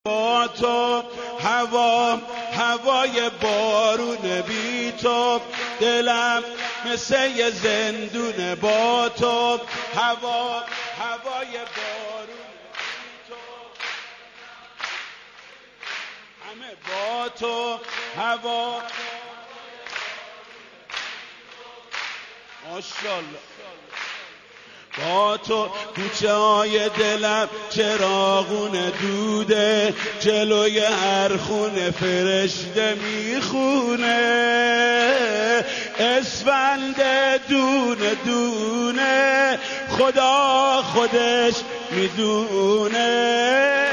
با تو هوای بارون بی تو، دلم مثل یه زندونه با تو، هوای بارون بی تو، همه با تو هوا. ماشاءالله با تو کوچه های دلم چراغون دوده، جلوی هر خونه فرشته میخونه، اسفند دونه دونه خدا خودش میدونه،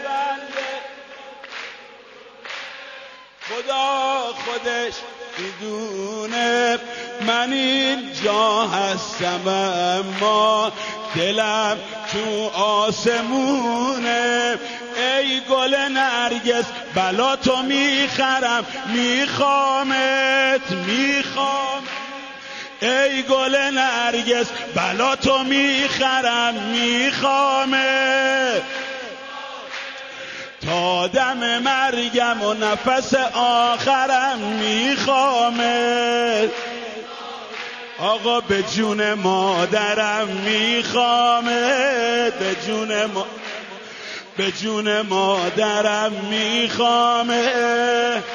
خدا خودش میدونه. من اینجا هستم اما دلم تو آسمونه، ای گل نرگس بلا تو میخرم میخوامت میخوام، ای گل نرگس بلا تو میخرم میخوامت، تا دم مرگم و نفس آخرم میخوامت، آقا به جون مادرم میخوامت، به جون مادرم میخوامت.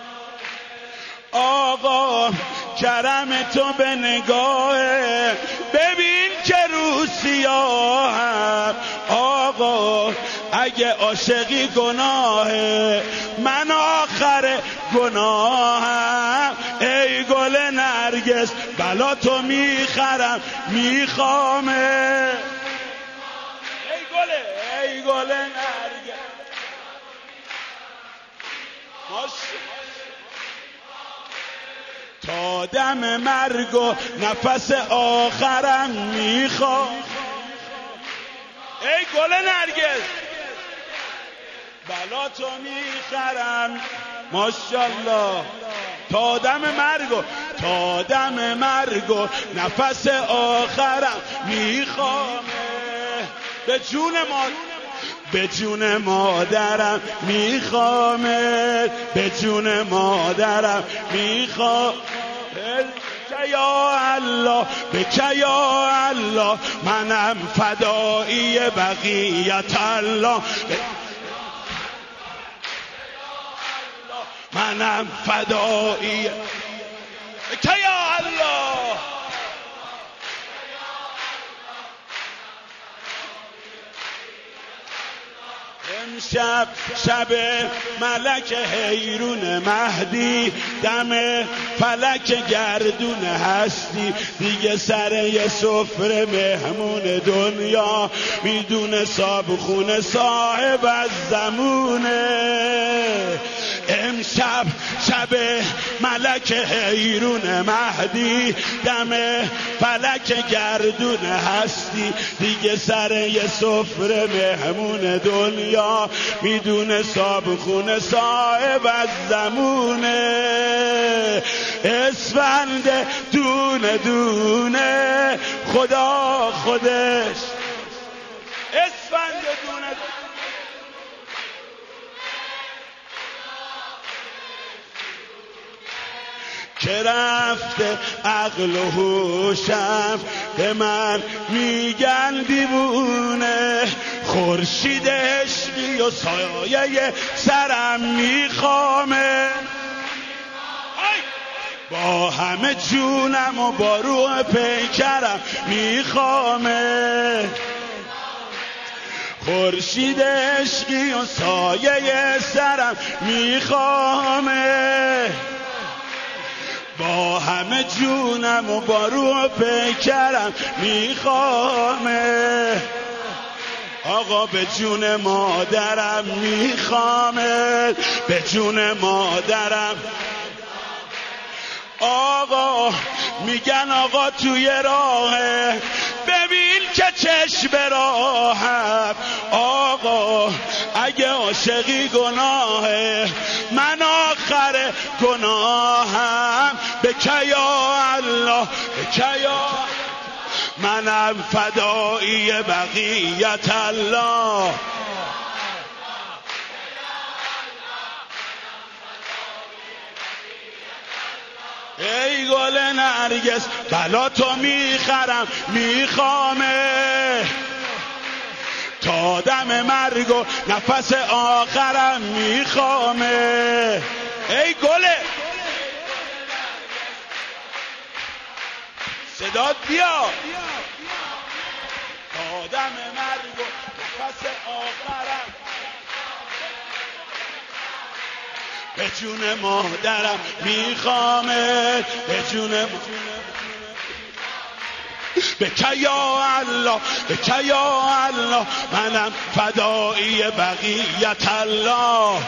آقا کرم تو به نگاه ببین که رو سیاهم، آقا اگه عاشقی گناهه من آخر گناهم، ای گل نرگس بلا تو میخرم میخوامه، ای گل نرگس تا دم مرگ و نفس آخرم میخوام، ای گل نرگس بلا تو میخرم ماشاءالله، تا دم مرگ و نفس آخرم میخوام، به جون مادرم میخوام، به جون مادرم میخوام، یا الله بک یا الله منم فدایی بقیت الله، منم فدایی بک یا الله. امشب شب ملک حیرون مهدی، دم فلک گردون هستی، دیگه سر یه سفره مهمون دنیا میدونه صابخونه صاحب از زمونه. امشب شب ملک حیرون مهدی، دم فلک گردون هستی، دیگه سر یه سفره مهمون دنیا میدونه صابخونه صاحب از زمونه، اسفند دونه دونه خدا خودش، اسفند دونه که رفته عقل و هوشم به من میگن دیوونه، خورشید عشقی و سایه سرم میخوامه، با همه جونم و با روح پیکرم میخوامه، خورشید عشقی و سایه سرم میخوامه، با همه جونم و با روح پیکرم میخوامه، آقا به جون مادرم میخوامه، به جون مادرم. آقا میگن آقا توی راهه ببین که چشم راهم، آقا اگه عاشقی گناهه من آخر گناهم، بک یا الله بک یا منم فدایی بقیت الله، نرگس بلا تو میخرم میخوامه تا دم مرگ و نفس آخرم میخوامه. ای گله صدات بیا تا دم مرگ و نفس آخرم به جون مادرم میخوامه به جون بکه یا الله بکه یا الله منم فدایی بقیت الله.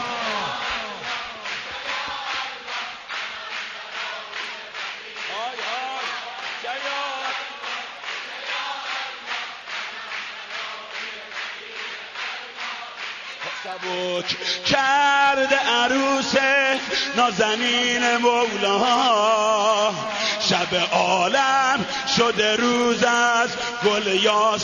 سبک کرده عروس نازنین مولا شب عالم شده روز از گل یاس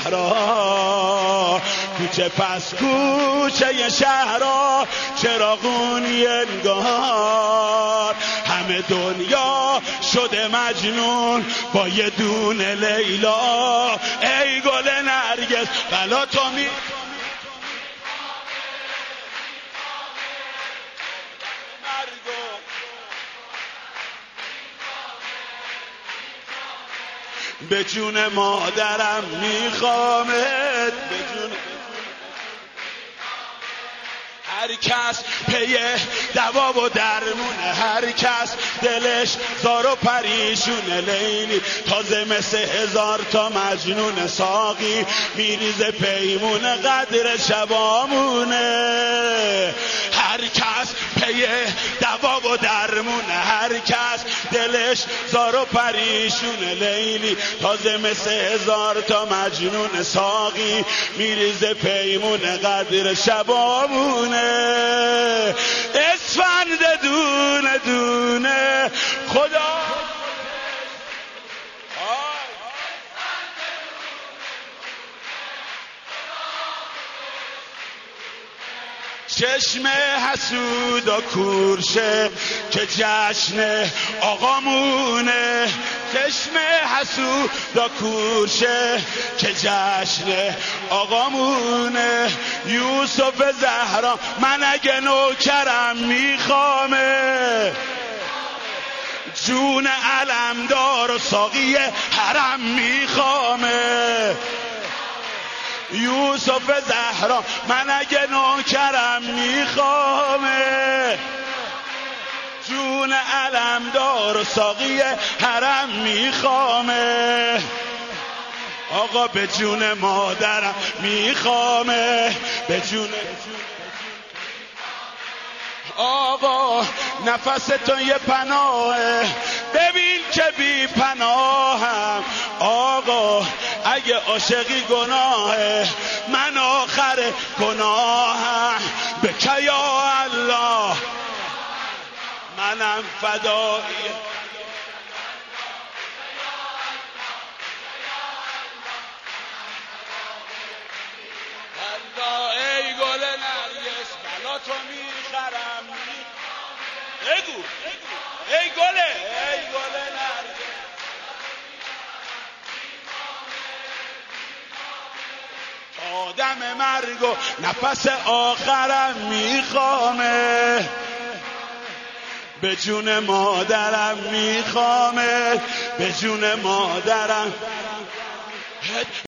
زهرا کوچه پس کوچه شهرها چراغونی انگار همه دنیا شده مجنون با یه دونه لیلا. ای گل نرگس بلا تو به جون مادرم میخوامت به جون هر کس پی دوا و درمونه هر کس دلش زار و پریشونه لیلی تازه مثل 1000 تا مجنون ساقی میریزه پیمونه قدر شبامونه. هر کس پی دوا و درمونه هر کس دلش زار و پریشونه لیلی تازه مثل 1000 تا مجنون ساقی میریزه پیمونه قدر شبامونه. اسفند دونه دونه خدا چشم حسود و کورشه که جشن آقامونه چشم حسود و کورشه که جشن آقامونه. یوسف زهرا من اگه نوکرم میخوامه جون علمدار و ساقی حرم میخوامه. یوسف زهرا من اگه نوکرم میخوامه جون علمدار و ساقی حرم میخوامه. آقا به جون مادرم میخوامه به جون آقا نفس تو یه پناهه ببین که بی پناهم آقا اگه عاشقی گناهه من آخر گناهم بکه یا الله منم فدایی الله. ای گل نرگس بلا تو میخرم بگو ای گله ای گل نرگس آدم مرگ و نفس آخرم میخوامه به جون مادرم میخوامه به جون مادرم